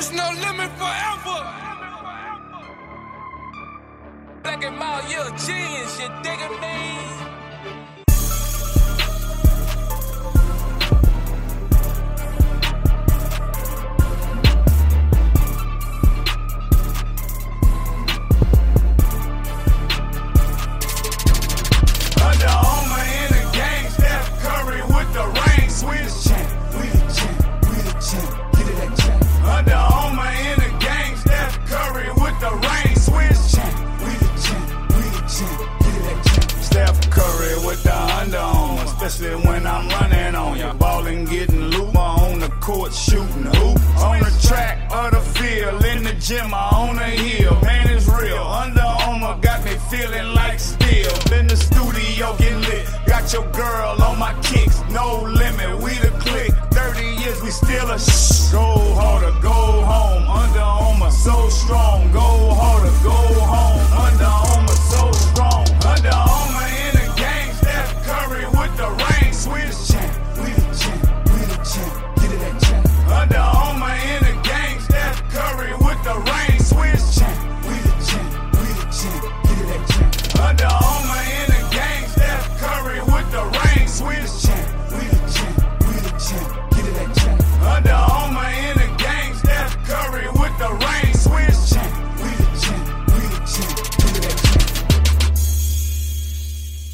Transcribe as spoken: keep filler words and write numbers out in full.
It's no limit forever. Black and mild, you're a genius, you diggin' me? Especially when I'm running on you, ballin', getting loot, on the court, shooting hoop, on the track or the field, in the gym, I own a hill, man, it's real. Under Armour got me feeling like steel. In the studio getting lit, got your girl on my kicks, no limit, we the click. Thirty years, we still a shh. Go